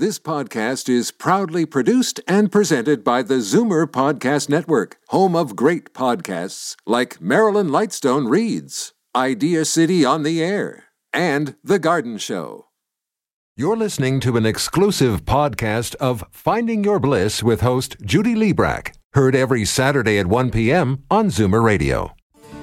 This podcast is proudly produced and presented by the Zoomer Podcast Network, home of great podcasts like Marilyn Lightstone Reads, Idea City on the Air, and The Garden Show. You're listening to an exclusive podcast of Finding Your Bliss with host Judy Liebrack, heard every Saturday at 1 p.m. on Zoomer Radio.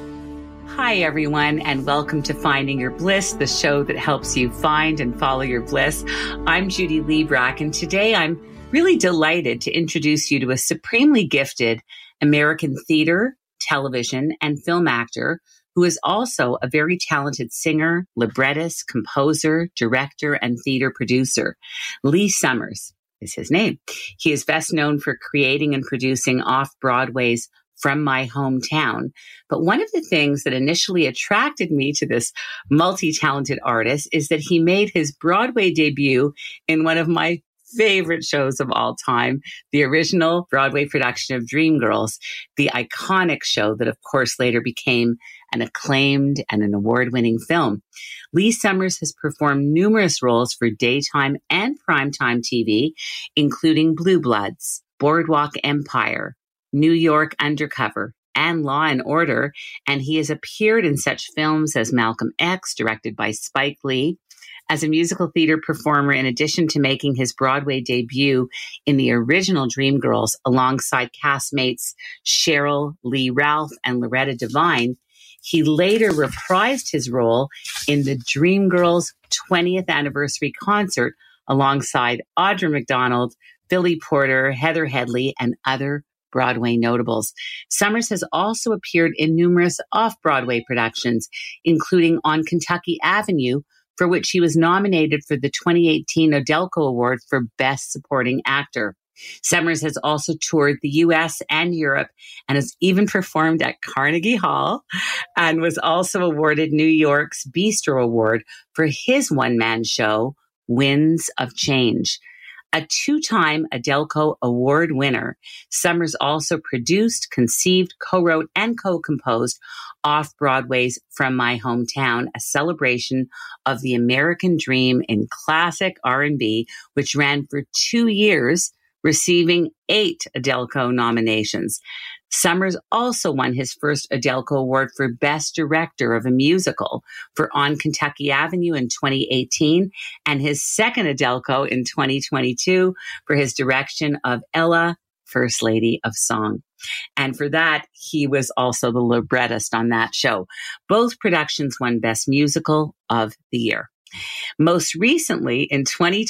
Hi, everyone, and welcome to Finding Your Bliss, the show that helps you find and follow your bliss. I'm Judy Liebrack, and today I'm really delighted to introduce you to a supremely gifted American theater, television, and film actor who is also a very talented singer, librettist, composer, director, and theater producer. Lee Summers is his name. He is best known for creating and producing off-Broadway's From My Hometown. But one of the things that initially attracted me to this multi-talented artist is that he made his Broadway debut in one of my favorite shows of all time, the original Broadway production of Dreamgirls, the iconic show that, of course, later became an acclaimed and an award-winning film. Lee Summers has performed numerous roles for daytime and primetime TV, including Blue Bloods, Boardwalk Empire, New York Undercover, and Law and Order, and he has appeared in such films as Malcolm X, directed by Spike Lee. As a musical theater performer, in addition to making his Broadway debut in the original Dreamgirls alongside castmates Cheryl Lee Ralph and Loretta Devine, he later reprised his role in the Dreamgirls 20th anniversary concert alongside Audra McDonald, Billy Porter, Heather Headley, and other Broadway notables. Summers has also appeared in numerous off-Broadway productions, including On Kentucky Avenue, for which he was nominated for the 2018 Odelko Award for Best Supporting Actor. Summers has also toured the U.S. and Europe and has even performed at Carnegie Hall and was also awarded New York's Bistro Award for his one-man show, Winds of Change. A two-time Odelko Award winner, Summers also produced, conceived, co-wrote, and co-composed off-Broadway's From My Hometown, a celebration of the American dream in classic R&B, which ran for 2 years, receiving 8 Odelko nominations. Summers also won his first Odelko Award for Best Director of a Musical for On Kentucky Avenue in 2018, and his second Odelko in 2022 for his direction of Ella, First Lady of Song. And for that, he was also the librettist on that show. Both productions won Best Musical of the Year. Most recently, in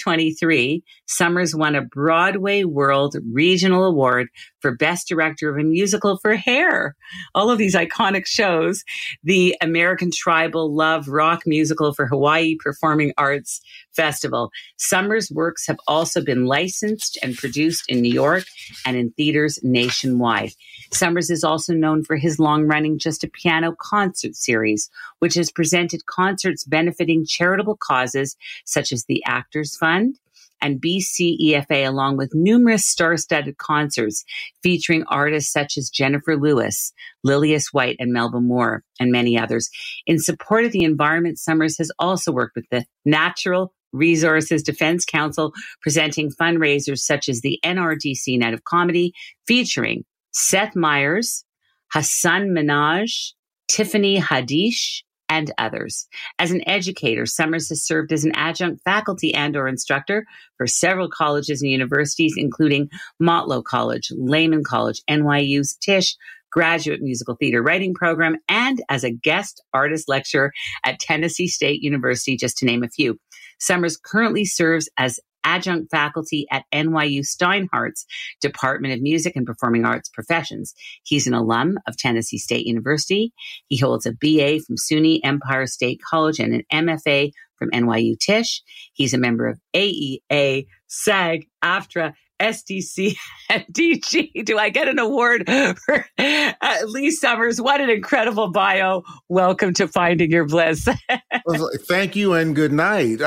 2023, Summers won a Broadway World Regional Award for Best Director of a Musical for Hair. All of these iconic shows, the American Tribal Love Rock Musical for Hawaii Performing Arts Festival. Summers' works have also been licensed and produced in New York and in theaters nationwide. Summers is also known for his long-running Just a Piano concert series, which has presented concerts benefiting charitable causes such as the Actors Fund and BCEFA, along with numerous star-studded concerts featuring artists such as Jennifer Lewis, Lillias White, and Melba Moore, and many others. In support of the environment, Summers has also worked with the Natural Resources Defense Council, presenting fundraisers such as the NRDC Night of Comedy, featuring Seth Meyers, Hassan Minaj, Tiffany Haddish, and others. As an educator, Summers has served as an adjunct faculty and/or instructor for several colleges and universities, including Motlow College, Lehman College, NYU's Tisch Graduate Musical Theater Writing Program, and as a guest artist lecturer at Tennessee State University, just to name a few. Summers currently serves as adjunct faculty at NYU Steinhardt's Department of Music and Performing Arts Professions. He's an alum of Tennessee State University. He holds a BA from SUNY Empire State College and an MFA from NYU Tisch. He's a member of AEA, SAG, AFTRA, SDC, and DG. Do I get an award for Lee Summers? What an incredible bio. Welcome to Finding Your Bliss. Well, thank you and good night.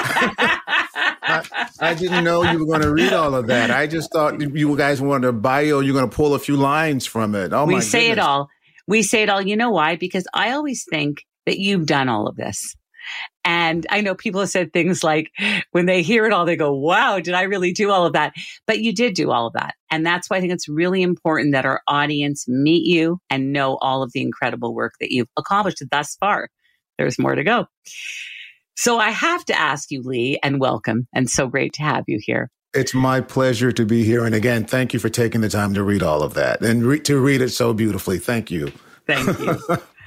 I didn't know you were going to read all of that. I just thought you guys wanted a bio. You're going to pull a few lines from it. Oh, my goodness. We say it all. You know why? Because I always think that you've done all of this. And I know people have said things like when they hear it all, they go, wow, did I really do all of that? But you did do all of that. And that's why I think it's really important that our audience meet you and know all of the incredible work that you've accomplished thus far. There's more to go. So I have to ask you, Lee, and welcome. And so great to have you here. It's my pleasure to be here. And again, thank you for taking the time to read all of that and to read it so beautifully. Thank you. Thank you.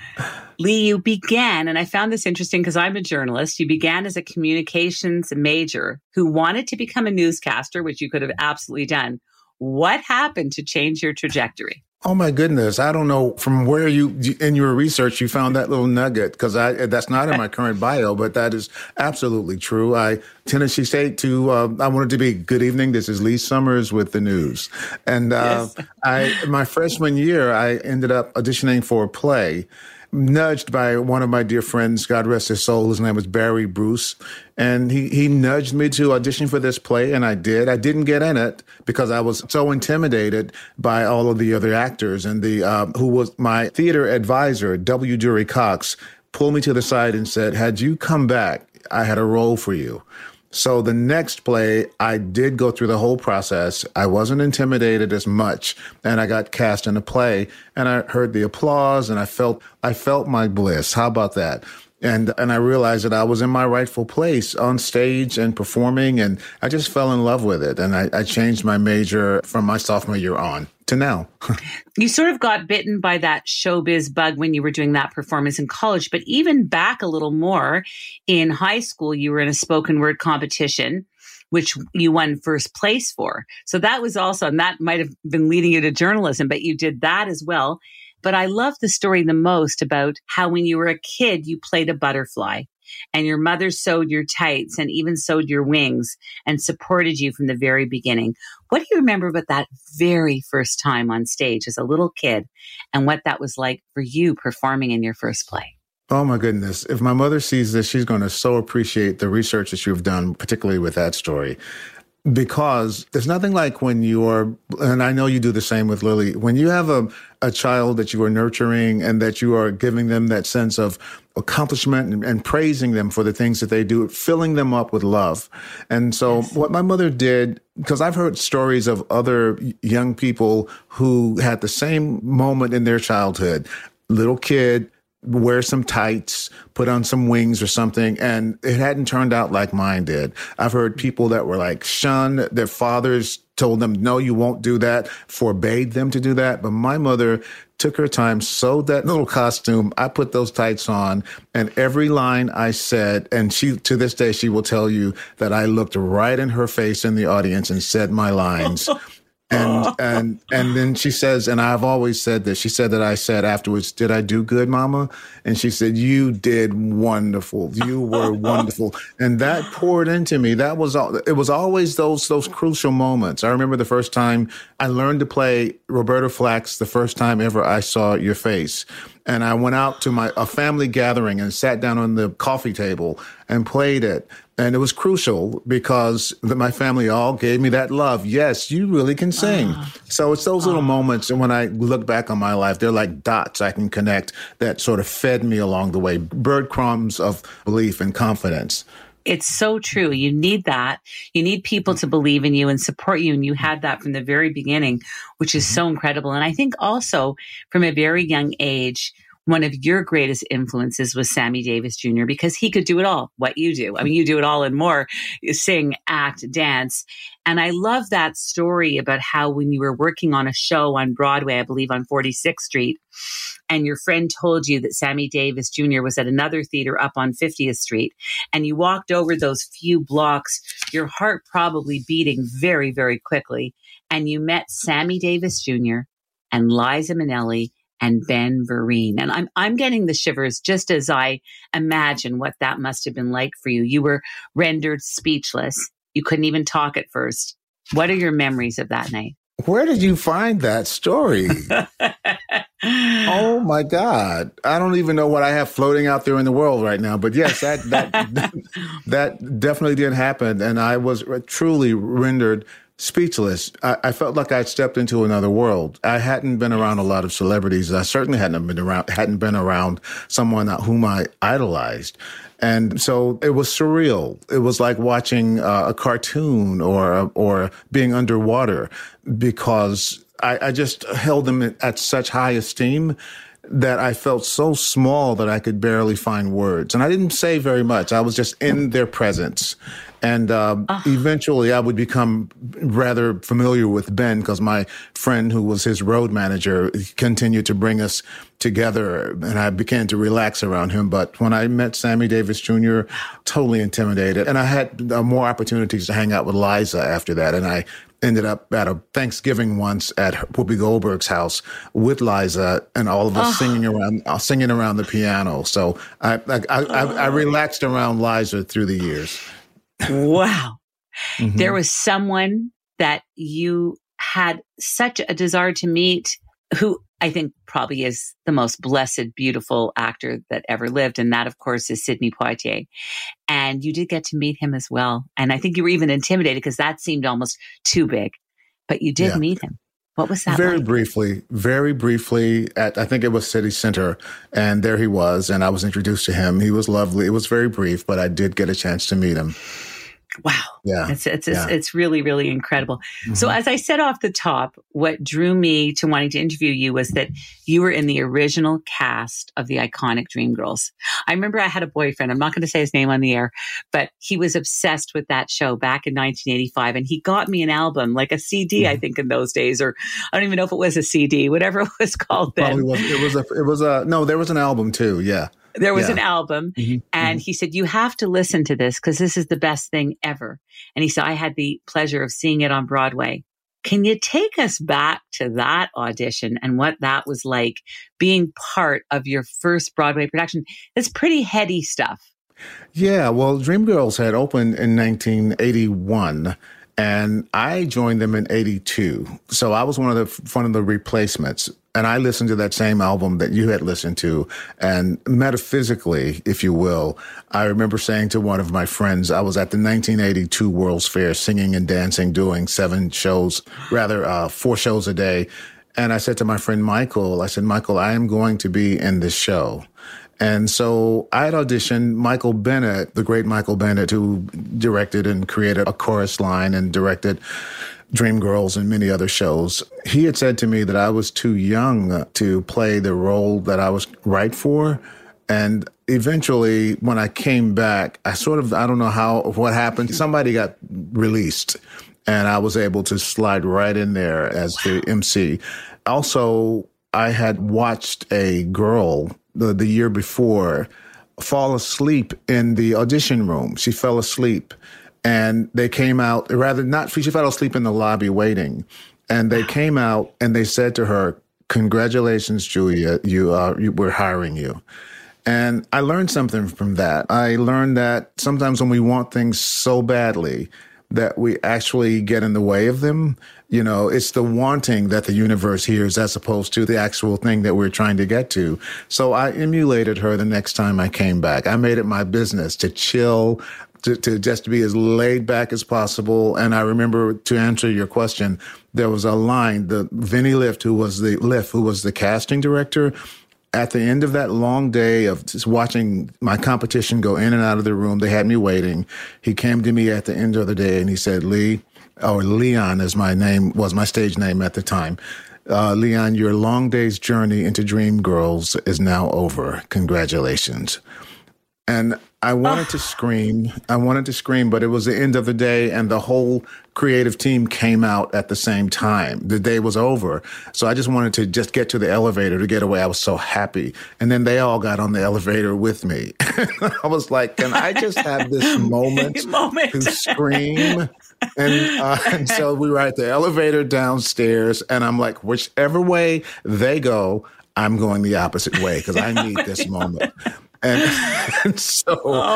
Lee, you began, and I found this interesting because I'm a journalist. You began as a communications major who wanted to become a newscaster, which you could have absolutely done. What happened to change your trajectory? Oh, my goodness. I don't know from where in your research, you found that little nugget, because that's not in my current bio, but that is absolutely true. Tennessee State I wanted to be, good evening, this is Lee Summers with the news. And Yes. My freshman year, I ended up auditioning for a play, nudged by one of my dear friends, God rest his soul. His name was Barry Bruce. And he nudged me to audition for this play, and I did. I didn't get in it because I was so intimidated by all of the other actors. And who was my theater advisor, W. Dury Cox, pulled me to the side and said, had you come back, I had a role for you. So the next play, I did go through the whole process. I wasn't intimidated as much, and I got cast in a play, and I heard the applause, and I felt my bliss. How about that? And I realized that I was in my rightful place on stage and performing, and I just fell in love with it. And I changed my major from my sophomore year on to now. You sort of got bitten by that showbiz bug when you were doing that performance in college, but even back a little more in high school, you were in a spoken word competition, which you won first place for. So that was also, and that might have been leading you to journalism, but you did that as well. But I love the story the most about how when you were a kid, you played a butterfly and your mother sewed your tights and even sewed your wings and supported you from the very beginning. What do you remember about that very first time on stage as a little kid and what that was like for you performing in your first play? Oh, my goodness. If my mother sees this, she's going to so appreciate the research that you've done, particularly with that story. Because there's nothing like when and I know you do the same with Lily, when you have a child that you are nurturing and that you are giving them that sense of accomplishment and praising them for the things that they do, filling them up with love. And so what my mother did, because I've heard stories of other young people who had the same moment in their childhood, little kid, wear some tights, put on some wings or something, and it hadn't turned out like mine did. I've heard people that were like shunned, their fathers told them, no, you won't do that, forbade them to do that. But my mother took her time, sewed that little costume. I put those tights on, and every line I said, and she, to this day, she will tell you that I looked right in her face in the audience and said my lines. And then she says, and I've always said this, she said that I said afterwards, did I do good, Mama? And she said, you did wonderful. You were wonderful. And that poured into me. It was always those crucial moments. I remember the first time I learned to play Roberta Flack's The First Time Ever I Saw Your Face. And I went out to a family gathering and sat down on the coffee table and played it. And it was crucial because my family all gave me that love. Yes, you really can sing. So it's those little moments. And when I look back on my life, they're like dots I can connect that sort of fed me along the way, breadcrumbs of belief and confidence. It's so true. You need that. You need people to believe in you and support you. And you had that from the very beginning, which is so incredible. And I think also from a very young age, one of your greatest influences was Sammy Davis Jr. because he could do it all, what you do. I mean, you do it all and more, sing, act, dance. And I love that story about how when you were working on a show on Broadway, I believe on 46th Street, and your friend told you that Sammy Davis Jr. was at another theater up on 50th Street, and you walked over those few blocks, your heart probably beating very, very quickly, and you met Sammy Davis Jr. and Liza Minnelli and Ben Vereen. And I'm getting the shivers just as I imagine what that must have been like for you. You were rendered speechless. You couldn't even talk at first. What are your memories of that night? Where did you find that story? Oh my God. I don't even know what I have floating out there in the world right now. But yes, that definitely did happen. And I was truly rendered speechless. I felt like I'd stepped into another world. I hadn't been around a lot of celebrities. I certainly hadn't been around someone whom I idolized. And so it was surreal. It was like watching a cartoon or being underwater, because I just held them at such high esteem that I felt so small that I could barely find words. And I didn't say very much. I was just in their presence. And eventually I would become rather familiar with Ben, because my friend who was his road manager continued to bring us together, and I began to relax around him. But when I met Sammy Davis Jr., totally intimidated. And I had more opportunities to hang out with Liza after that. And I ended up at a Thanksgiving once at Whoopi Goldberg's house with Liza, and all of us singing around the piano. So I relaxed around Liza through the years. Wow. Mm-hmm. There was someone that you had such a desire to meet, who I think probably is the most blessed, beautiful actor that ever lived. And that, of course, is Sidney Poitier. And you did get to meet him as well. And I think you were even intimidated because that seemed almost too big. But you did meet him. What was that very like? Very briefly at, I think it was City Center. And there he was. And I was introduced to him. He was lovely. It was very brief, but I did get a chance to meet him. Wow. Yeah. It's really, really incredible. Mm-hmm. So as I said off the top, what drew me to wanting to interview you was that you were in the original cast of the iconic Dreamgirls. I remember I had a boyfriend, I'm not going to say his name on the air, but he was obsessed with that show back in 1985. And he got me an album, like a CD, I think in those days, or I don't even know if it was a CD, whatever it was called then. Probably was. No, there was an album too. Yeah. There was an album, and he said, you have to listen to this because this is the best thing ever. And he said, I had the pleasure of seeing it on Broadway. Can you take us back to that audition and what that was like, being part of your first Broadway production? It's pretty heady stuff. Yeah, well, Dreamgirls had opened in 1981. And I joined them in 82. So I was one of the replacements. And I listened to that same album that you had listened to. And metaphysically, if you will, I remember saying to one of my friends, I was at the 1982 World's Fair singing and dancing, doing 4 shows a day. And I said to my friend Michael, I am going to be in this show. And so I had auditioned Michael Bennett, the great Michael Bennett, who directed and created A Chorus Line and directed Dreamgirls and many other shows. He had said to me that I was too young to play the role that I was right for. And eventually, when I came back, I don't know what happened. Somebody got released, and I was able to slide right in there as the MC. Also, I had watched a girl the year before fall asleep in the audition room. She fell asleep, and they came out, she fell asleep in the lobby waiting. And they came out and they said to her, congratulations, Julia, we're hiring you. And I learned something from that. I learned that sometimes when we want things so badly that we actually get in the way of them, it's the wanting that the universe hears as opposed to the actual thing that we're trying to get to. So I emulated her the next time I came back. I made it my business to chill, to just be as laid back as possible. And I remember, to answer your question, there was a line, Vinnie Lift, who was the casting director. At the end of that long day of just watching my competition go in and out of the room, they had me waiting. He came to me at the end of the day and he said, Leon was my stage name at the time. Leon, your long day's journey into Dreamgirls is now over. Congratulations. And I wanted to scream. But it was the end of the day, and the whole creative team came out at the same time. The day was over. So I just wanted to just get to the elevator to get away. I was so happy. And then they all got on the elevator with me. I was like, can I just have this moment to scream? And so we were at the elevator downstairs, and I'm like, whichever way they go, I'm going the opposite way because I need this moment. And so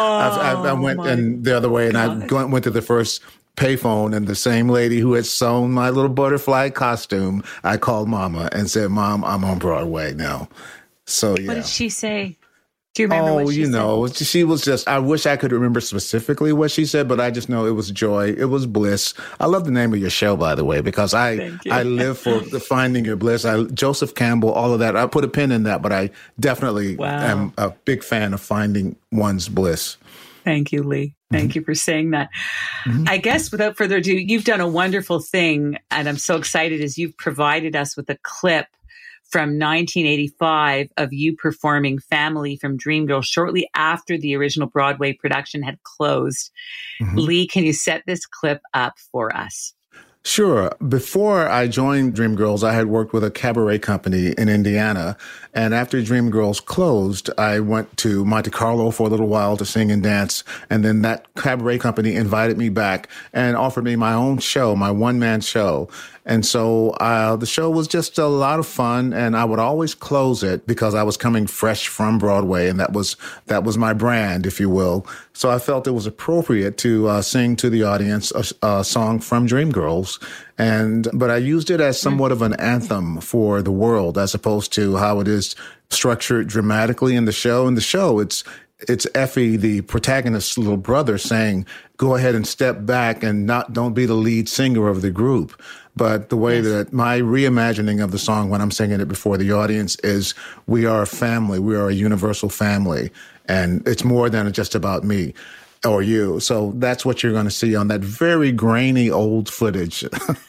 I went the other way, and I went to the first payphone, and the same lady who had sewn my little butterfly costume, I called Mama and said, Mom, I'm on Broadway now. So, yeah. What did she say? Do you remember what she said? She was just, I wish I could remember specifically what she said, but I just know it was joy. It was bliss. I love the name of your show, by the way, because I live for the finding your bliss. Joseph Campbell, all of that. I put a pin in that, but I definitely am a big fan of finding one's bliss. Thank you, Lee. Thank you for saying that. I guess without further ado, you've done a wonderful thing, and I'm so excited as you've provided us with a clip from 1985 of you performing Family from Dreamgirls shortly after the original Broadway production had closed. Lee, can you set this clip up for us? Sure. Before I joined Dreamgirls, I had worked with a cabaret company in Indiana. And after Dreamgirls closed, I went to Monte Carlo for a little while to sing and dance. And then that cabaret company invited me back and offered me my own show, my one-man show. And so the show was just a lot of fun, and I would always close it because I was coming fresh from Broadway, and that was my brand, if you will. So I felt it was appropriate to sing to the audience a song from Dreamgirls, but I used it as somewhat of an anthem for the world, as opposed to how it is structured dramatically in the show. In the show, it's Effie, the protagonist's little brother, saying, "Go ahead and step back and don't be the lead singer of the group." But the way that my reimagining of the song when I'm singing it before the audience is, we are a family. We are a universal family. And it's more than just about me or you. So that's what you're going to see on that very grainy old footage.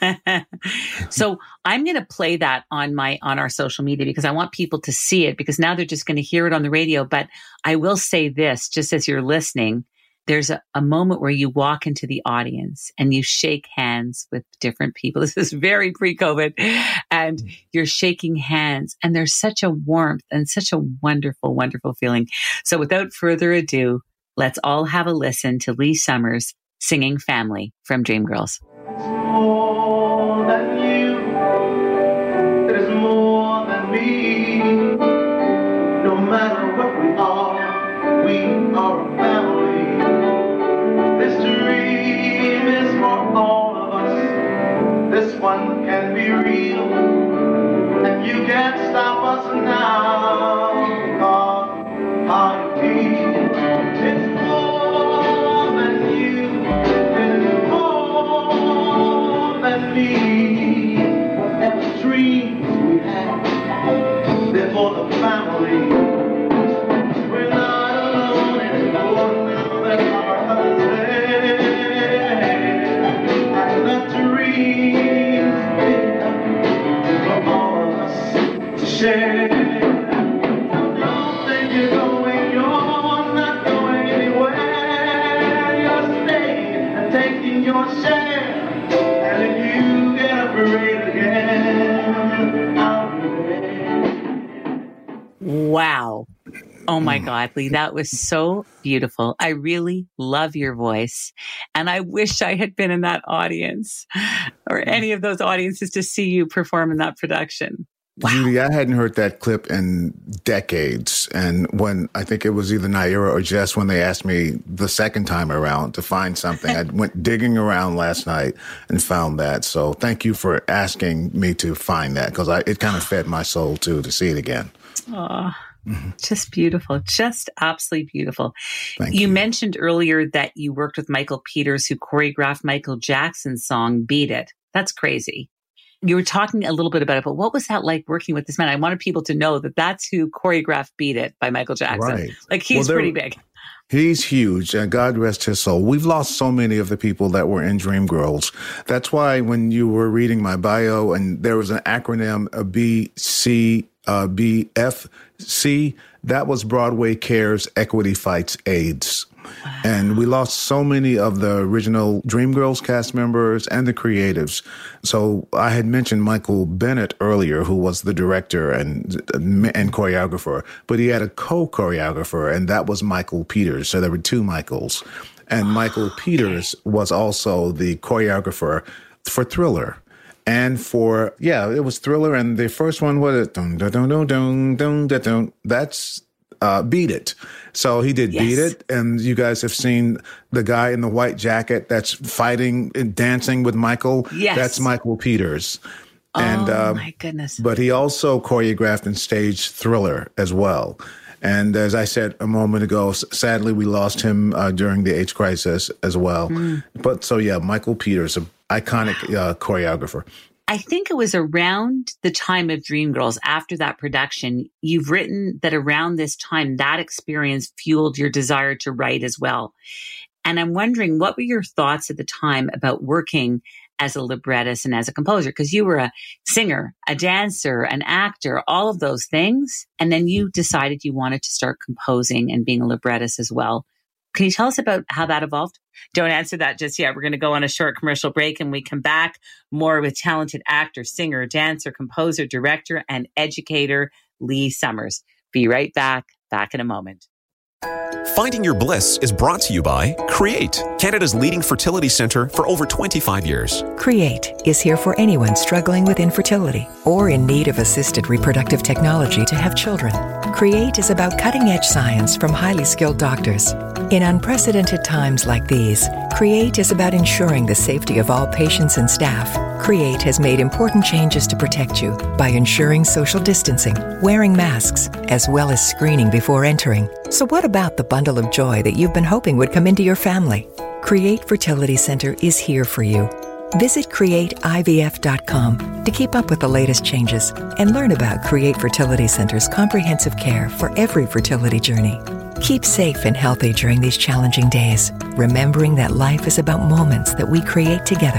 So I'm going to play that on our social media because I want people to see it, because now they're just going to hear it on the radio. But I will say this, just as you're listening, there's a moment where you walk into the audience and you shake hands with different people. This is very pre-COVID, and you're shaking hands, and there's such a warmth and such a wonderful, wonderful feeling. So without further ado, let's all have a listen to Lee Summers singing Family from Dreamgirls. More than you, it is more than me. No matter what we are a family. This dream is for all of us. This one can be real, and you can't stop us now, because how you feel. It's more than you, it's more than me. Whatever dreams we have, they're for the family. We're not alone anymore now that our hearts and that dream big enough for all of us to share. Don't think you're going, you're not going anywhere. You're staying and taking your share, and if you get a parade again, I'll be there. Wow. Oh my God, Lee, that was so beautiful. I really love your voice. And I wish I had been in that audience or any of those audiences to see you perform in that production. Wow. Judy, I hadn't heard that clip in decades. And when I think it was either Naira or Jess, when they asked me the second time around to find something, I went digging around last night and found that. So thank you for asking me to find that, because it kind of fed my soul too, to see it again. Oh, just beautiful. Just absolutely beautiful. Thank you. You mentioned earlier that you worked with Michael Peters, who choreographed Michael Jackson's song, Beat It. That's crazy. You were talking a little bit about it, but what was that like working with this man? I wanted people to know that that's who choreographed Beat It by Michael Jackson. Right. Like, he's pretty big. He's huge, and God rest his soul. We've lost so many of the people that were in Dreamgirls. That's why when you were reading my bio and there was an acronym, a BFC, that was Broadway Cares Equity Fights AIDS. Wow. And we lost so many of the original Dreamgirls cast members and the creatives. So I had mentioned Michael Bennett earlier, who was the director and choreographer, but he had a co-choreographer, and that was Michael Peters. So there were two Michaels. And Michael Peters was also the choreographer for Thriller. And it was Thriller, and the first one was that's Beat It. So he did Beat It, and you guys have seen the guy in the white jacket that's fighting and dancing with Michael. Yes. That's Michael Peters. And, my goodness. But he also choreographed and staged Thriller as well. And as I said a moment ago, sadly, we lost him during the AIDS crisis as well. But so, yeah, Michael Peters, an iconic choreographer. I think it was around the time of Dreamgirls, after that production, you've written that around this time, that experience fueled your desire to write as well. And I'm wondering, what were your thoughts at the time about working as a librettist and as a composer? Because you were a singer, a dancer, an actor, all of those things. And then you decided you wanted to start composing and being a librettist as well. Can you tell us about how that evolved? Don't answer that just yet. We're going to go on a short commercial break, and we come back more with talented actor, singer, dancer, composer, director, and educator Lee Summers. Be right back in a moment. Finding Your Bliss is brought to you by Create, Canada's leading fertility centre for over 25 years. Create is here for anyone struggling with infertility or in need of assisted reproductive technology to have children. Create is about cutting-edge science from highly skilled doctors. In unprecedented times like these, Create is about ensuring the safety of all patients and staff. Create has made important changes to protect you by ensuring social distancing, wearing masks, as well as screening before entering. So what about the bundle of joy that you've been hoping would come into your family? Create Fertility Center is here for you. Visit createivf.com to keep up with the latest changes and learn about Create Fertility Center's comprehensive care for every fertility journey. Keep safe and healthy during these challenging days, remembering that life is about moments that we create together.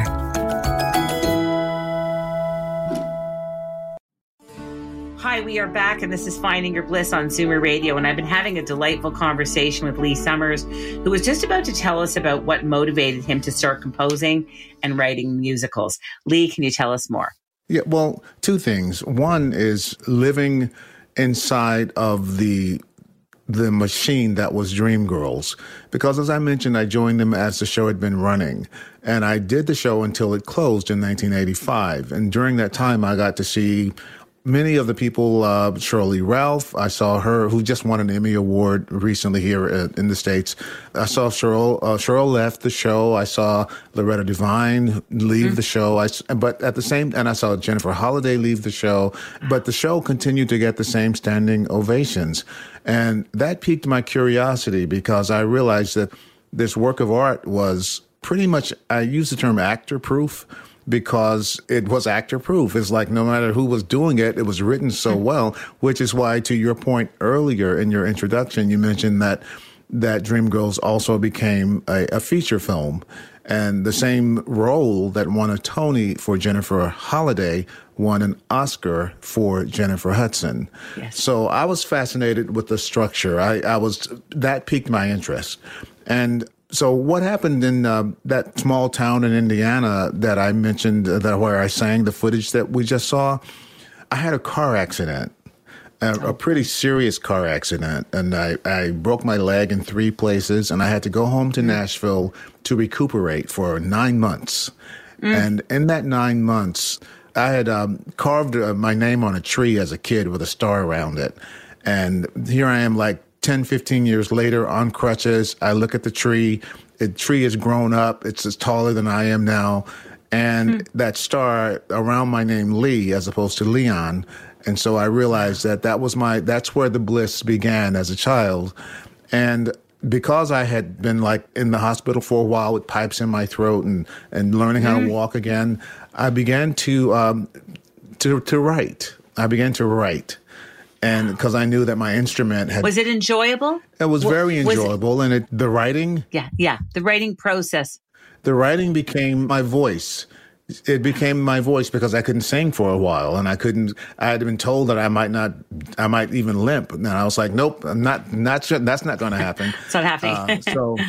Hi, we are back, and this is Finding Your Bliss on Zoomer Radio, and I've been having a delightful conversation with Lee Summers, who was just about to tell us about what motivated him to start composing and writing musicals. Lee, can you tell us more? Yeah, well, two things. One is living inside of the machine that was Dreamgirls. Because as I mentioned, I joined them as the show had been running. And I did the show until it closed in 1985. And during that time, I got to see many of the people, Shirley Ralph, I saw her, who just won an Emmy Award recently here in the States. I saw Cheryl left the show. I saw Loretta Devine leave the show. But at the same, and I saw Jennifer Holliday leave the show. But the show continued to get the same standing ovations. And that piqued my curiosity because I realized that this work of art was pretty much, I use the term actor proof, because it was actor proof. It's like no matter who was doing it, it was written so well, which is why, to your point earlier in your introduction, you mentioned that Dreamgirls also became a feature film. And the same role that won a Tony for Jennifer Holliday won an Oscar for Jennifer Hudson. Yes. So I was fascinated with the structure. That piqued my interest. And so what happened in that small town in Indiana that I mentioned, where I sang the footage that we just saw, I had a car accident, a pretty serious car accident. And I broke my leg in 3 places, and I had to go home to Nashville to recuperate for 9 months. And in that 9 months, I had carved my name on a tree as a kid with a star around it. And here I am, like 10, 15 years later on crutches. I look at the tree. The tree has grown up. It's as taller than I am now. And that star around my name, Lee, as opposed to Leon. And so I realized that's where the bliss began as a child. And because I had been like in the hospital for a while with pipes in my throat and learning how to walk again, I began to write. I began to write. And because I knew that my instrument had... Was it enjoyable? It was very enjoyable. And the writing... Yeah. The writing process. The writing became my voice. It became my voice because I couldn't sing for a while. And I had been told that I might even limp. And I was like, nope, I'm not sure. That's not going to happen. It's not happening.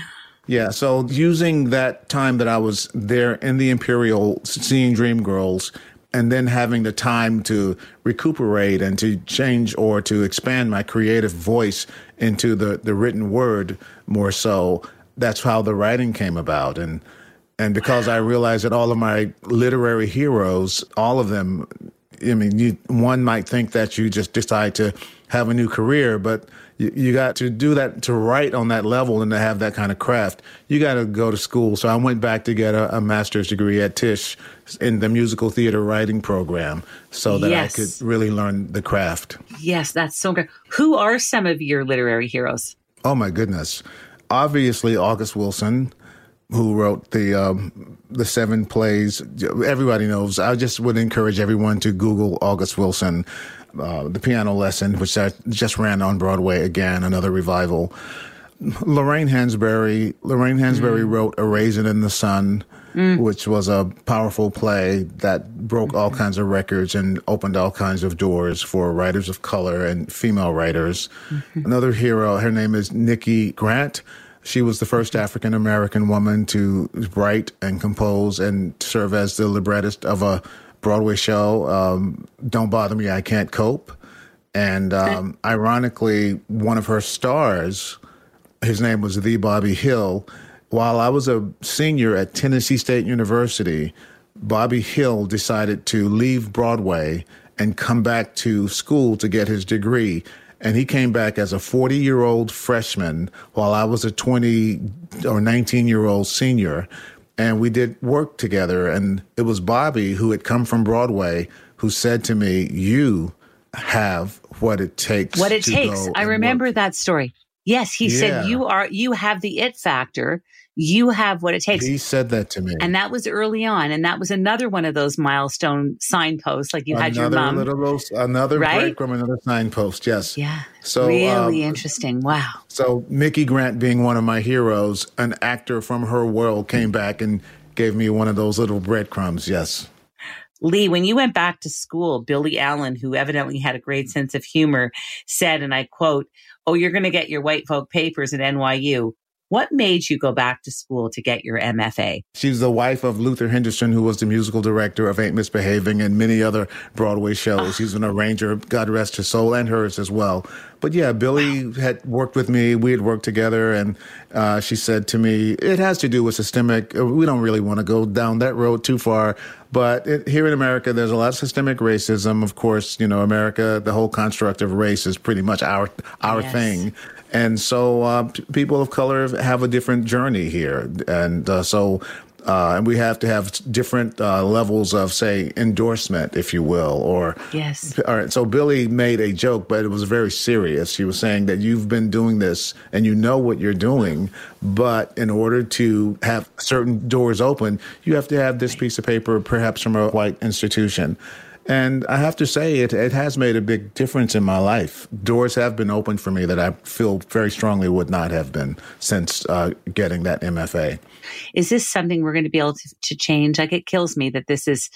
So using that time that I was there in the Imperial seeing Dreamgirls, and then having the time to recuperate and to change or to expand my creative voice into the written word more so, that's how the writing came about. And because I realized that all of my literary heroes, all of them, I mean, one might think that you just decide to have a new career, but you got to do that, to write on that level and to have that kind of craft. You got to go to school. So I went back to get a master's degree at Tisch in the musical theater writing program so that I could really learn the craft. Yes, that's so good. Who are some of your literary heroes? Oh, my goodness. Obviously, August Wilson, who wrote the 7 plays. Everybody knows. I just would encourage everyone to Google August Wilson, The Piano Lesson, which I just ran on Broadway again, another revival. Lorraine Hansberry wrote A Raisin in the Sun, which was a powerful play that broke all kinds of records and opened all kinds of doors for writers of color and female writers. Another hero, her name is Nikki Grant. She was the first African-American woman to write and compose and serve as the librettist of a Broadway show, Don't Bother Me, I Can't Cope. And ironically, one of her stars, his name was The Bobby Hill. While I was a senior at Tennessee State University, Bobby Hill decided to leave Broadway and come back to school to get his degree. And he came back as a 40-year-old freshman while I was a 20 or 19-year-old senior. And we did work together. And it was Bobby, who had come from Broadway, who said to me, you have what it takes. What it takes. I remember that story. Yes, he said, you have the it factor. You have what it takes. He said that to me. And that was early on. And that was another one of those milestone signposts, like you had your mom. Another breadcrumb, another signpost, yes. Yeah, so really interesting. Wow. So Nikki Grant, being one of my heroes, an actor from her world, came back and gave me one of those little breadcrumbs, yes. Lee, when you went back to school, Billy Allen, who evidently had a great sense of humor, said, and I quote, "Oh, you're going to get your white folk papers at NYU." What made you go back to school to get your MFA? She's the wife of Luther Henderson, who was the musical director of Ain't Misbehaving and many other Broadway shows. He's an arranger, God rest his soul, and hers as well. But yeah, Billy had worked with me. We had worked together, and she said to me, it has to do with systemic. We don't really want to go down that road too far. But here in America, there's a lot of systemic racism. Of course, you know, America, the whole construct of race is pretty much our thing. And so people of color have a different journey here. And and we have to have different levels of, say, endorsement, if you will. Yes. All right. So Billy made a joke, but it was very serious. She was saying that you've been doing this and you know what you're doing. But in order to have certain doors open, you have to have this piece of paper, perhaps from a white institution. And I have to say, it has made a big difference in my life. Doors have been opened for me that I feel very strongly would not have been since getting that MFA. Is this something we're going to be able to change? Like, it kills me that this is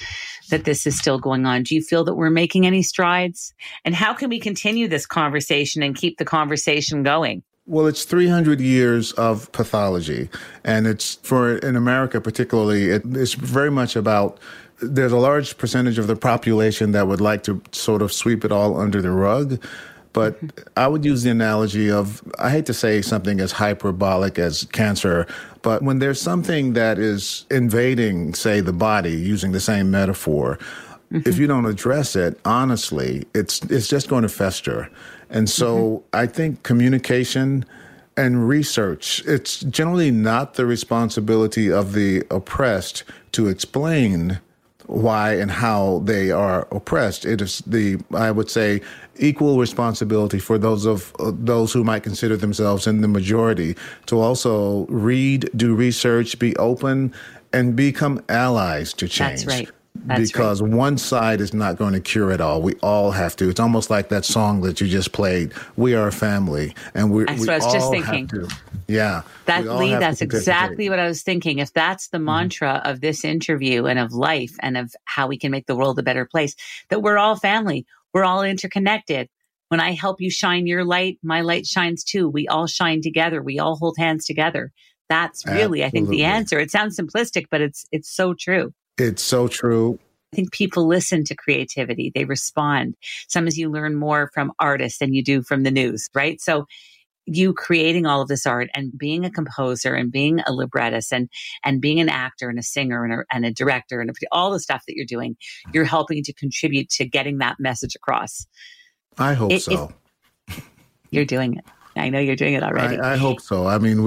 still going on. Do you feel that we're making any strides? And how can we continue this conversation and keep the conversation going? Well, it's 300 years of pathology. And it's in America particularly, it's very much about, there's a large percentage of the population that would like to sort of sweep it all under the rug. But I would use the analogy of, I hate to say something as hyperbolic as cancer, but when there's something that is invading, say, the body, using the same metaphor, if you don't address it, honestly, it's just going to fester. And so I think communication and research, it's generally not the responsibility of the oppressed to explain why and how they are oppressed. It is I would say, equal responsibility for those who might consider themselves in the majority to also read, do research, be open, and become allies to change. That's right. Because one side is not going to cure it all. We all have to. It's almost like that song that you just played. We are a family, and we what I was all just thinking. have to. Yeah, Lee, that's exactly what I was thinking. If that's the mantra of this interview and of life and of how we can make the world a better place, that we're all family, we're all interconnected. When I help you shine your light, my light shines too. We all shine together. We all hold hands together. That's really, I think, the answer. It sounds simplistic, but it's so true. It's so true. I think people listen to creativity. They respond. Sometimes you learn more from artists than you do from the news, right? So you creating all of this art and being a composer and being a librettist and being an actor and a singer and a director and all the stuff that you're doing, you're helping to contribute to getting that message across. I hope so. You're doing it. I know you're doing it already. I hope so. I mean,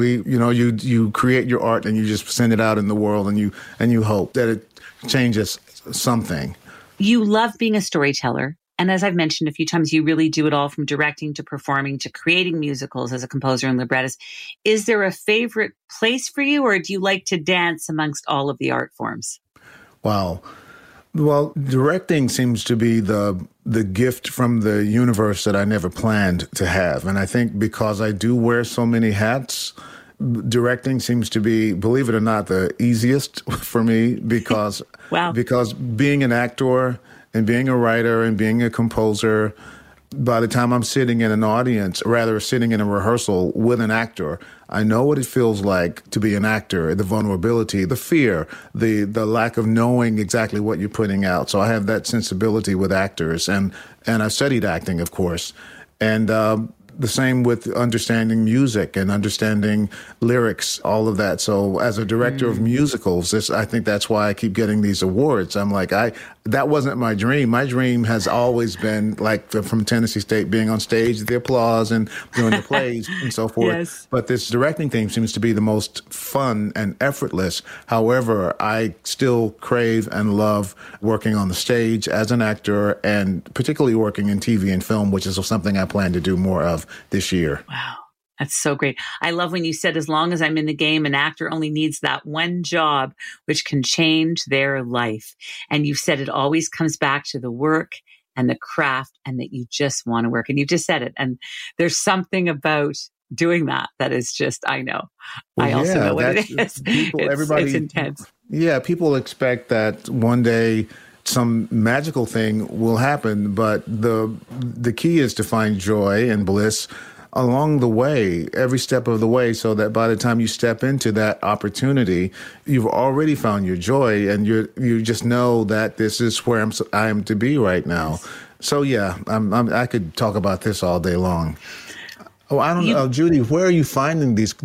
you create your art and you just send it out in the world, and you hope that it changes something. You love being a storyteller. And as I've mentioned a few times, you really do it all, from directing to performing to creating musicals as a composer and librettist. Is there a favorite place for you, or do you like to dance amongst all of the art forms? Wow. Well, directing seems to be the gift from the universe that I never planned to have. And I think because I do wear so many hats, directing seems to be, believe it or not, the easiest for me because, wow. Because being an actor and being a writer and being a composer, by the time I'm sitting in an audience, rather sitting in a rehearsal with an actor, I know what it feels like to be an actor, the vulnerability, the fear, the lack of knowing exactly what you're putting out. So I have that sensibility with actors, and I studied acting, of course. And the same with understanding music and understanding lyrics, all of that. So as a director of musicals, I think that's why I keep getting these awards. I'm like, that wasn't my dream. My dream has always been like from Tennessee State, being on stage, the applause and doing the plays and so forth. Yes. But this directing thing seems to be the most fun and effortless. However, I still crave and love working on the stage as an actor, and particularly working in TV and film, which is something I plan to do more of this year. Wow. That's so great. I love when you said, as long as I'm in the game, an actor only needs that one job, which can change their life. And you said it always comes back to the work and the craft, and that you just want to work. And you just said it. And there's something about doing that is just, I know. Well, I also know what it is. It's intense. Yeah. People expect that one day some magical thing will happen, but the key is to find joy and bliss along the way, every step of the way, so that by the time you step into that opportunity, you've already found your joy, and you just know that this is where I am to be right now. So yeah, I could talk about this all day long. Oh, I don't know, Judy. Where are you finding these?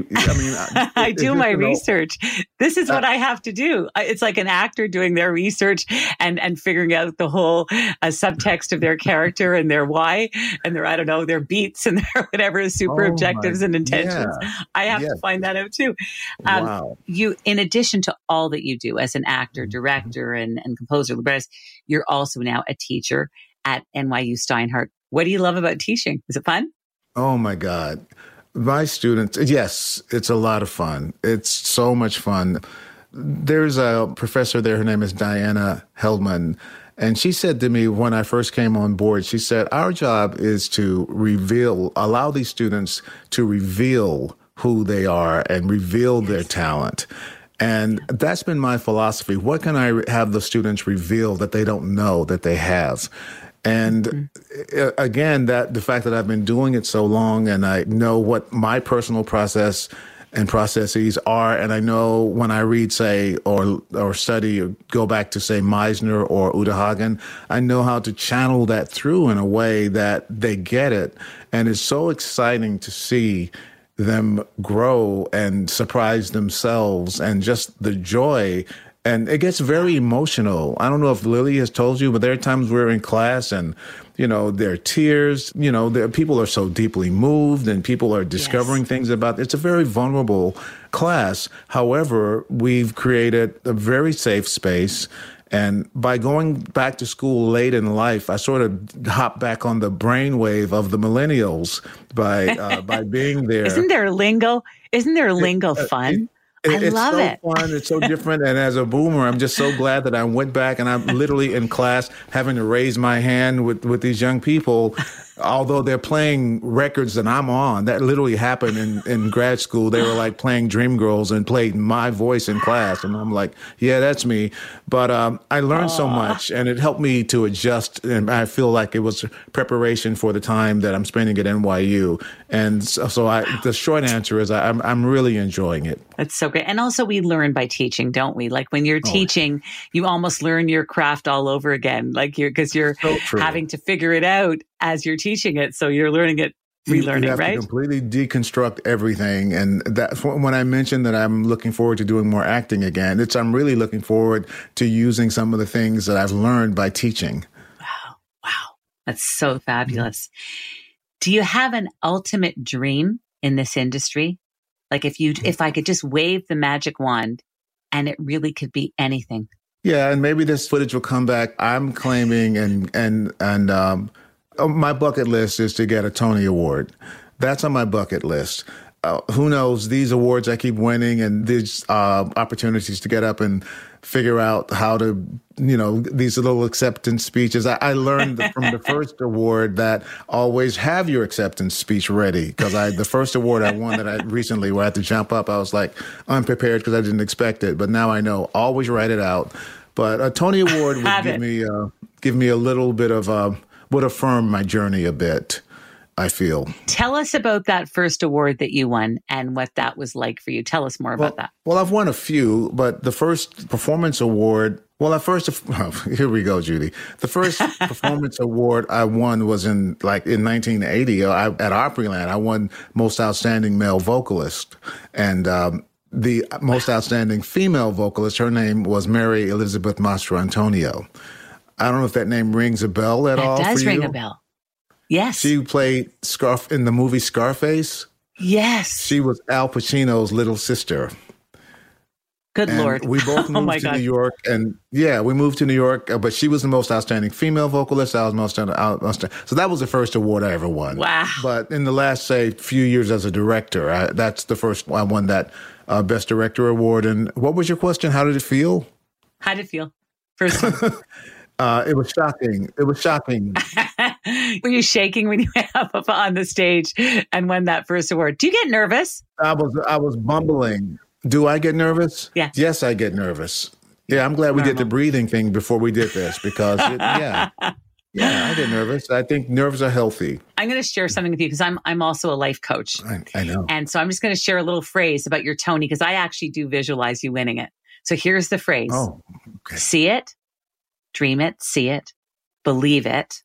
I do my research. This is what I have to do. It's like an actor doing their research and figuring out the whole subtext of their character and their why and their beats and their whatever super objectives and intentions. Yeah. I have to find that out too. Wow. You, in addition to all that you do as an actor, director, and composer, librettist, you're also now a teacher at NYU Steinhardt. What do you love about teaching? Is it fun? Oh, my God. My students, yes, it's a lot of fun. It's so much fun. There's a professor there, her name is Diana Heldman, and she said to me when I first came on board, she said, our job is to allow these students to reveal who they are and reveal their talent. And that's been my philosophy. What can I have the students reveal that they don't know that they have? And again, the fact that I've been doing it so long, and I know what my personal process and processes are, and I know when I read, say, or study, or go back to, say, Meisner or Uta Hagen, I know how to channel that through in a way that they get it. And it's so exciting to see them grow and surprise themselves, and just the joy. And it gets very emotional. I don't know if Lily has told you, but there are times we're in class and, there are tears. People are so deeply moved, and people are discovering things about it. It's a very vulnerable class. However, we've created a very safe space. And by going back to school late in life, I sort of hop back on the brainwave of the millennials by being there. Isn't there lingo fun? It's love so it. fun. It's so different. And as a boomer, I'm just so glad that I went back, and I'm literally in class having to raise my hand with these young people, although they're playing records that I'm on. That literally happened in grad school. They were like playing Dreamgirls and played my voice in class. And I'm like, yeah, that's me. But I learned so much, and it helped me to adjust. And I feel like it was preparation for the time that I'm spending at NYU. And so the short answer is I'm really enjoying it. That's so great. And also we learn by teaching, don't we? Like when you're teaching, you almost learn your craft all over again, because you're so having to figure it out as you're teaching it. So you're learning it, relearning, you have right? To completely deconstruct everything. And that's when I mentioned that I'm looking forward to doing more acting again. I'm really looking forward to using some of the things that I've learned by teaching. Wow. That's so fabulous. Do you have an ultimate dream in this industry? Like if I could just wave the magic wand and it really could be anything. Yeah, and maybe this footage will come back. I'm claiming my bucket list is to get a Tony Award. That's on my bucket list. Who knows? These awards I keep winning, and these opportunities to get up and figure out how to, these little acceptance speeches. I learned from the first award that always have your acceptance speech ready, because the first award I won that I recently, where I had to jump up, I was like unprepared because I didn't expect it. But now I know, always write it out. But a Tony Award would give me a little bit of would affirm my journey a bit, I feel. Tell us about that first award that you won and what that was like for you. Tell us more about that. Well, I've won a few, but the first performance award, here we go, Judy. The first performance award I won was in 1980 at Opryland. I won Most Outstanding Male Vocalist. And the most outstanding female vocalist, her name was Mary Elizabeth Mastro-Antonio. I don't know if that name rings a bell at all for you. It does ring a bell. Yes. She played in the movie Scarface. Yes. She was Al Pacino's little sister. Good Lord. We both moved to New York. And we moved to New York, but she was the most outstanding female vocalist. I was most outstanding. So that was the first award I ever won. Wow. But in the last, few years as a director, that's the first I won that Best Director award. And what was your question? How did it feel? How did it feel? First time. It was shocking. It was shocking. Were you shaking when you went up on the stage and won that first award? Do you get nervous? I was bumbling. Do I get nervous? Yeah. Yes, I get nervous. Yeah, I'm glad we did the breathing thing before we did this because, I get nervous. I think nerves are healthy. I'm going to share something with you because I'm also a life coach. I know. And so I'm just going to share a little phrase about your Tony because I actually do visualize you winning it. So here's the phrase. Oh, okay. See it, dream it, see it, believe it,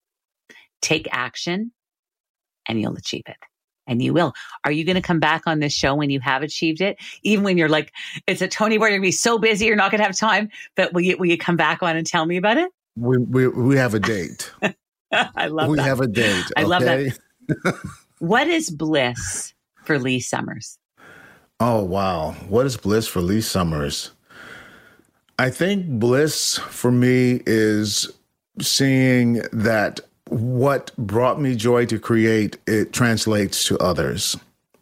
take action, and you'll achieve it. And you will. Are you going to come back on this show when you have achieved it? Even when you're like, it's a Tony where you're going to be so busy, you're not going to have time. But will you come back on and tell me about it? We have a date. I love that. We have a date. I love that. What is bliss for Lee Summers? Oh, wow. What is bliss for Lee Summers? I think bliss for me is seeing that what brought me joy to create, it translates to others.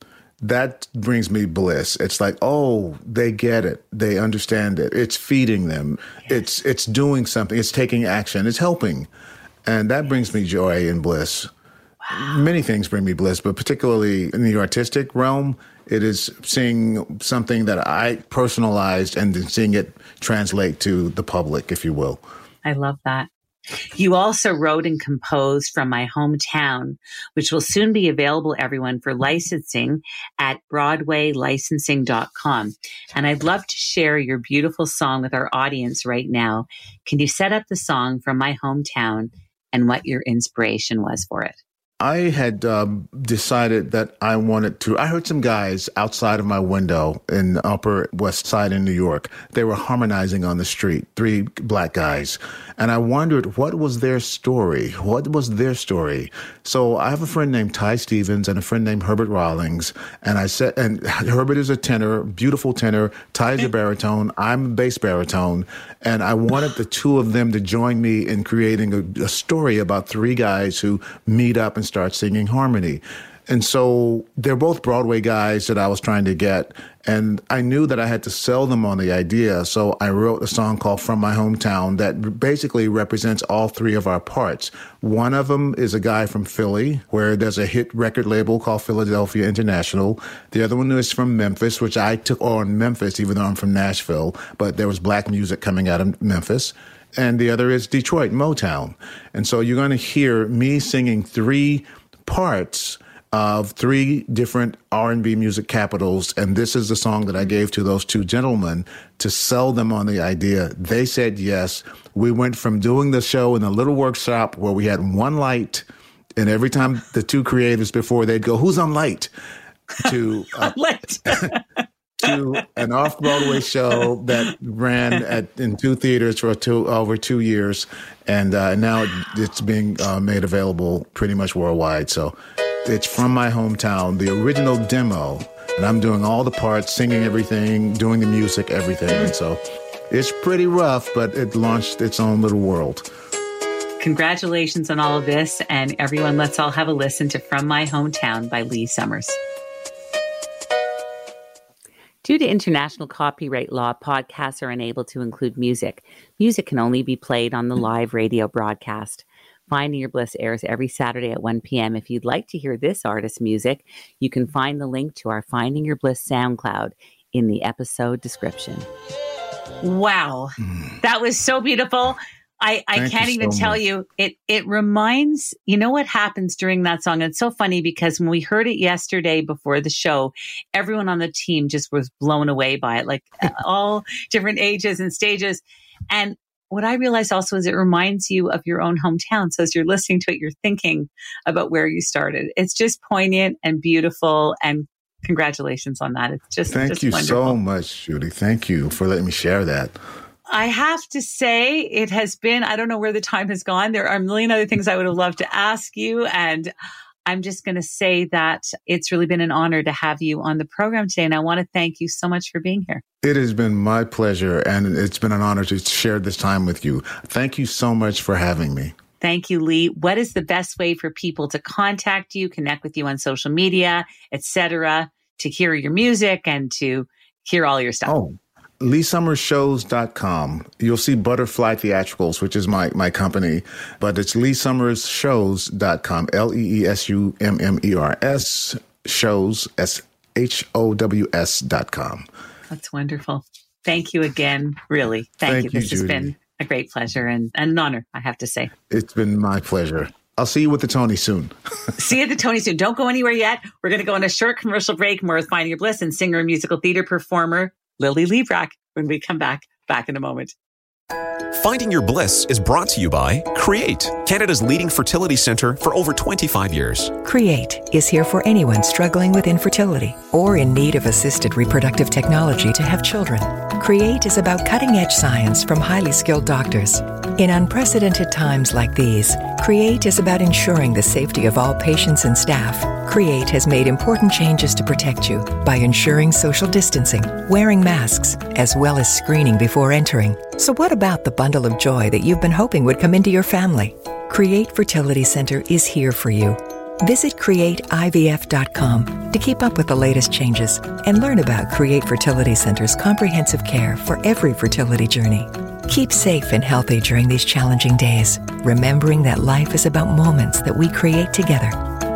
That brings me bliss. It's like, oh, they get it. They understand it. It's feeding them. It's doing something. It's taking action. It's helping. And that brings me joy and bliss. Wow. Many things bring me bliss, but particularly in the artistic realm, it is seeing something that I personalized and then seeing it translate to the public, if you will. I love that. You also wrote and composed From My Hometown, which will soon be available, everyone, for licensing at BroadwayLicensing.com. And I'd love to share your beautiful song with our audience right now. Can you set up the song From My Hometown and what your inspiration was for it? I had decided that I wanted to. I heard some guys outside of my window in the Upper West Side in New York. They were harmonizing on the street, 3 black guys. And I wondered, what was their story? What was their story? So I have a friend named Ty Stevens and a friend named Herbert Rawlings. And I said, and Herbert is a tenor, beautiful tenor. Ty is a baritone. I'm a bass baritone. And I wanted the two of them to join me in creating a story about 3 guys who meet up and start singing harmony. And so they're both Broadway guys that I was trying to get. And I knew that I had to sell them on the idea. So I wrote a song called From My Hometown that basically represents all 3 of our parts. One of them is a guy from Philly, where there's a hit record label called Philadelphia International. The other one is from Memphis, which I took on Memphis, even though I'm from Nashville. But there was black music coming out of Memphis. And the other is Detroit, Motown. And so you're going to hear me singing 3 parts of 3 different R&B music capitals. And this is the song that I gave to those 2 gentlemen to sell them on the idea. They said yes. We went from doing the show in a little workshop where we had 1 light, and every time the 2 creatives before they'd go, who's on light? To to an off-Broadway show that ran in 2 theaters for over 2 years. And now it's being made available pretty much worldwide. So it's from my hometown, the original demo. And I'm doing all the parts, singing everything, doing the music, everything. And so it's pretty rough, but it launched its own little world. Congratulations on all of this. And everyone, let's all have a listen to From My Hometown by Lee Summers. Due to international copyright law, podcasts are unable to include music. Music can only be played on the live radio broadcast. Finding Your Bliss airs every Saturday at 1 p.m. If you'd like to hear this artist's music, you can find the link to our Finding Your Bliss SoundCloud in the episode description. Wow. That was so beautiful. I can't even tell you. It reminds, you know what happens during that song? It's so funny because when we heard it yesterday before the show, everyone on the team just was blown away by it, like all different ages and stages. And what I realized also is it reminds you of your own hometown. So as you're listening to it, you're thinking about where you started. It's just poignant and beautiful, and congratulations on that. It's just Thank you wonderful. So much, Judy. Thank you for letting me share that. I have to say it has been, I don't know where the time has gone. There are a million other things I would have loved to ask you. And I'm just going to say that it's really been an honor to have you on the program today. And I want to thank you so much for being here. It has been my pleasure, and it's been an honor to share this time with you. Thank you so much for having me. Thank you, Lee. What is the best way for people to contact you, connect with you on social media, etc., to hear your music and to hear all your stuff? Oh, LeeSummersShows.com. You'll see Butterfly Theatricals, which is my company, but it's LeeSummersShows.com. LeeSummers shows SHOWS.com. That's wonderful. Thank you again. Really. Thank you. This has been a great pleasure and an honor, I have to say. It's been my pleasure. I'll see you with the Tony soon. See you at the Tony soon. Don't go anywhere yet. We're going to go on a short commercial break. More with Finding Your Bliss and singer and musical theater performer Lily Liebrak when we come back in a moment. Finding Your Bliss is brought to you by Create, Canada's leading fertility centre for over 25 years. Create is here for anyone struggling with infertility or in need of assisted reproductive technology to have children. Create is about cutting-edge science from highly skilled doctors. In unprecedented times like these, Create is about ensuring the safety of all patients and staff. Create has made important changes to protect you by ensuring social distancing, wearing masks, as well as screening before entering. So what about the bundle of joy that you've been hoping would come into your family? Create Fertility Center is here for you. Visit CreateIVF.com to keep up with the latest changes and learn about Create Fertility Center's comprehensive care for every fertility journey. Keep safe and healthy during these challenging days, remembering that life is about moments that we create together.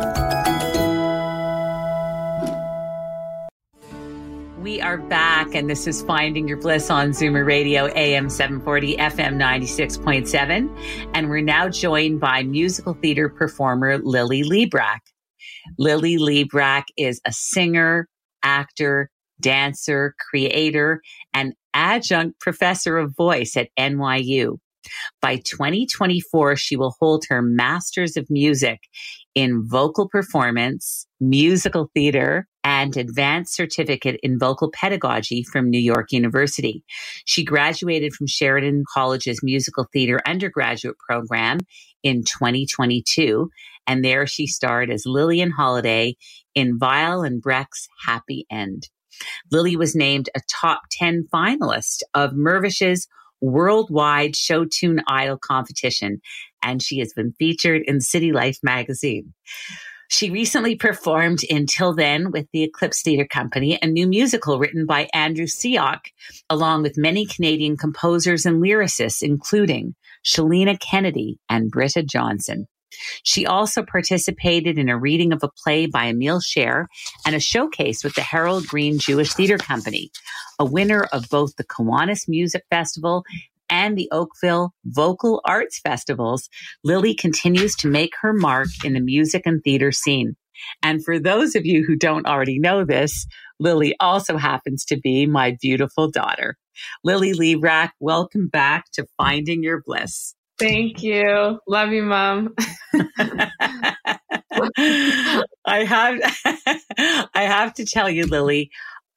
We are back, and this is Finding Your Bliss on Zoomer Radio, AM 740, FM 96.7. And we're now joined by musical theater performer Lily Liebrak. Lily Liebrak is a singer, actor, dancer, creator, and adjunct professor of voice at NYU. By 2024, she will hold her Master's of Music in Vocal Performance, Musical Theater, and Advanced Certificate in Vocal Pedagogy from New York University. She graduated from Sheridan College's Musical Theater undergraduate program in 2022, and there she starred as Lillian Holiday in Weill and Brecht's Happy End. Lily was named a top 10 finalist of Mirvish's worldwide show tune idol competition, and she has been featured in City Life magazine. She recently performed in Till Then with the Eclipse Theatre Company, a new musical written by Andrew Seock, along with many Canadian composers and lyricists, including Shalina Kennedy and Britta Johnson. She also participated in a reading of a play by Emile Scher and a showcase with the Harold Green Jewish Theatre Company, a winner of both the Kiwanis Music Festival and the Oakville Vocal Arts Festivals. Lily continues to make her mark in the music and theater scene. And for those of you who don't already know this, Lily also happens to be my beautiful daughter. Lily Liebrak, welcome back to Finding Your Bliss. Thank you. Love you, Mom. I have to tell you, Lily,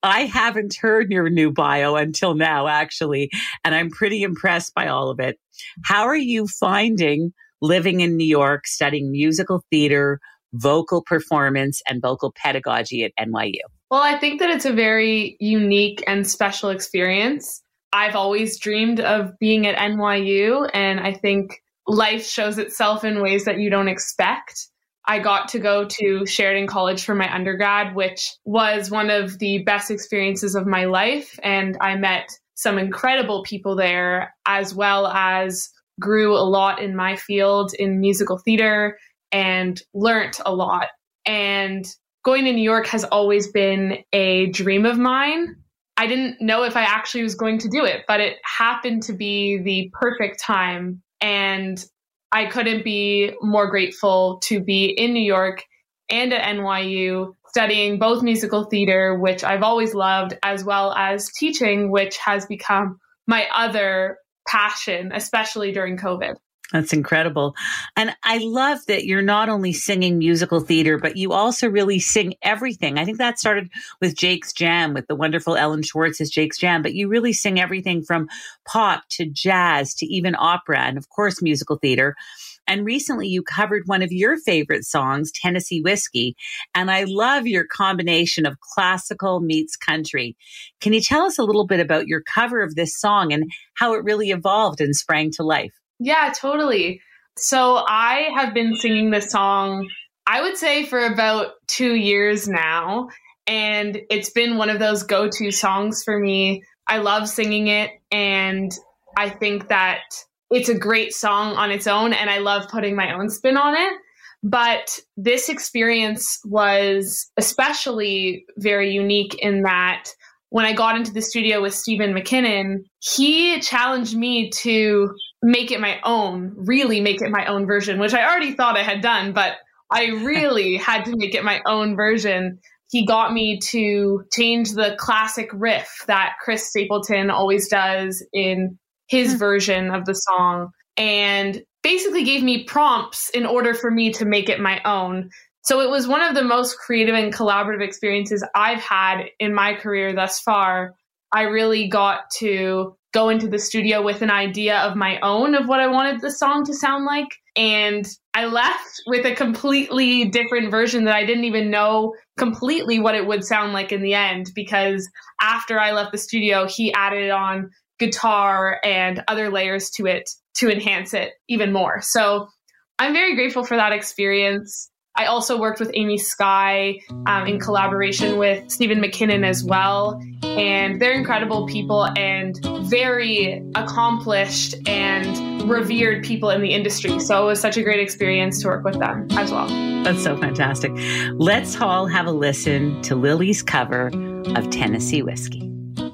I haven't heard your new bio until now, actually, and I'm pretty impressed by all of it. How are you finding living in New York, studying musical theater, vocal performance, and vocal pedagogy at NYU? Well, I think that it's a very unique and special experience. I've always dreamed of being at NYU, and I think life shows itself in ways that you don't expect. I got to go to Sheridan College for my undergrad, which was one of the best experiences of my life. And I met some incredible people there, as well as grew a lot in my field in musical theater and learnt a lot. And going to New York has always been a dream of mine. I didn't know if I actually was going to do it, but it happened to be the perfect time. And I couldn't be more grateful to be in New York and at NYU studying both musical theater, which I've always loved, as well as teaching, which has become my other passion, especially during COVID. That's incredible. And I love that you're not only singing musical theater, but you also really sing everything. I think that started with Jake's Jam, with the wonderful Ellen Schwartz's Jake's Jam, but you really sing everything from pop to jazz to even opera and, of course, musical theater. And recently you covered one of your favorite songs, Tennessee Whiskey. And I love your combination of classical meets country. Can you tell us a little bit about your cover of this song and how it really evolved and sprang to life? Yeah, totally. So I have been singing this song, I would say, for about 2 years now. And it's been one of those go-to songs for me. I love singing it. And I think that it's a great song on its own. And I love putting my own spin on it. But this experience was especially very unique in that when I got into the studio with Stephen McKinnon, he challenged me to make it my own, really make it my own version, which I already thought I had done, but I really had to make it my own version. He got me to change the classic riff that Chris Stapleton always does in his version of the song, and basically gave me prompts in order for me to make it my own. So it was one of the most creative and collaborative experiences I've had in my career thus far. I really got to go into the studio with an idea of my own of what I wanted the song to sound like. And I left with a completely different version that I didn't even know completely what it would sound like in the end, because after I left the studio, he added on guitar and other layers to it to enhance it even more. So I'm very grateful for that experience. I also worked with Amy Sky in collaboration with Stephen McKinnon as well. And they're incredible people and very accomplished and revered people in the industry. So it was such a great experience to work with them as well. That's so fantastic. Let's all have a listen to Lily's cover of Tennessee Whiskey.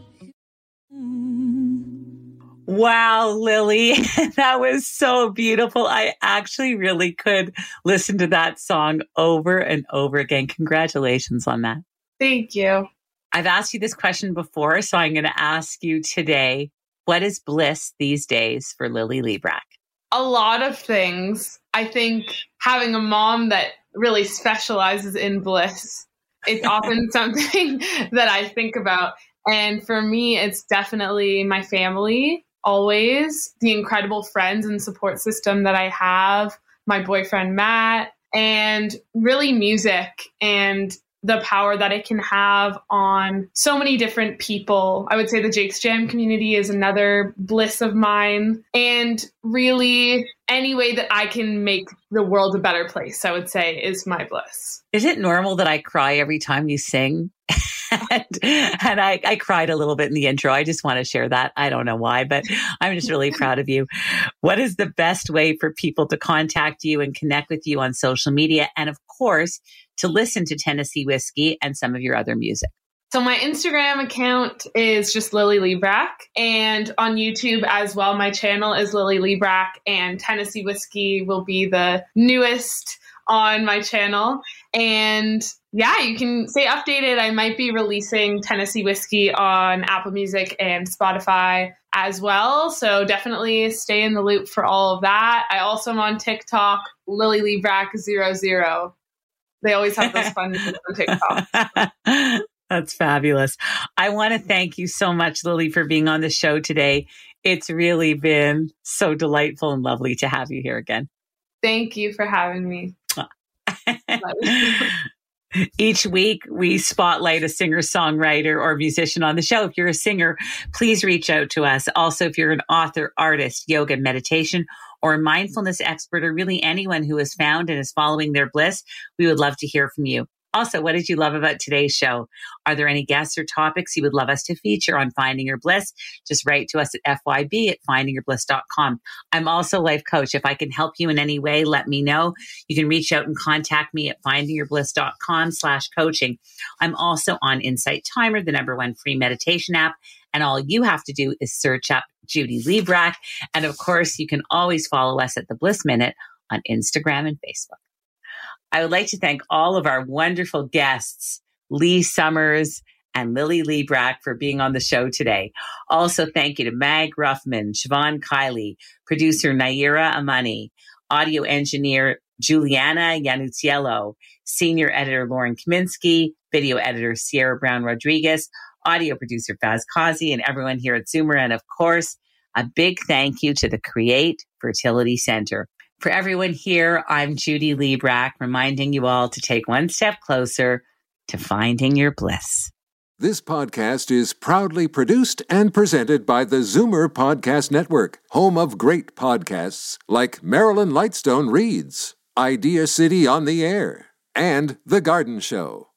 Wow, Lily, that was so beautiful. I actually really could listen to that song over and over again. Congratulations on that. Thank you. I've asked you this question before, so I'm going to ask you today, what is bliss these days for Lily Liebrack? A lot of things. I think having a mom that really specializes in bliss, it's often something that I think about. And for me, it's definitely my family. Always the incredible friends and support system that I have, my boyfriend, Matt, and really music and the power that it can have on so many different people. I would say the Jake's Jam community is another bliss of mine, and really any way that I can make the world a better place, I would say, is my bliss. Is it normal that I cry every time you sing? And I cried a little bit in the intro. I just want to share that. I don't know why, but I'm just really proud of you. What is the best way for people to contact you and connect with you on social media? And of course, to listen to Tennessee Whiskey and some of your other music. So my Instagram account is just Lily Liebrack, and on YouTube as well, my channel is Lily Liebrack, and Tennessee Whiskey will be the newest on my channel. And yeah, you can stay updated. I might be releasing Tennessee Whiskey on Apple Music and Spotify as well. So definitely stay in the loop for all of that. I also am on TikTok, Lily Liebrack 00. They always have those fun videos on TikTok. That's fabulous. I want to thank you so much, Lily, for being on the show today. It's really been so delightful and lovely to have you here again. Thank you for having me. Each week, we spotlight a singer-songwriter or musician on the show. If you're a singer, please reach out to us. Also, if you're an author, artist, yoga, meditation, or a mindfulness expert, or really anyone who has found and is following their bliss, we would love to hear from you. Also, what did you love about today's show? Are there any guests or topics you would love us to feature on Finding Your Bliss? Just write to us at fyb@findingyourbliss.com. I'm also a life coach. If I can help you in any way, let me know. You can reach out and contact me at findingyourbliss.com/coaching. I'm also on Insight Timer, the #1 free meditation app. And all you have to do is search up Judy Librach. And of course, you can always follow us at The Bliss Minute on Instagram and Facebook. I would like to thank all of our wonderful guests, Lee Summers and Lily Librach, for being on the show today. Also, thank you to Mag Ruffman, Siobhan Kiley, producer Naira Amani, audio engineer Juliana Yanuziello, senior editor Lauren Kaminsky, video editor Sierra Brown Rodriguez, audio producer Faz Kazi, and everyone here at Zoomer. And of course, a big thank you to the Create Fertility Center. For everyone here, I'm Judy Librach, reminding you all to take one step closer to finding your bliss. This podcast is proudly produced and presented by the Zoomer Podcast Network, home of great podcasts like Marilyn Lightstone Reads, Idea City on the Air, and The Garden Show.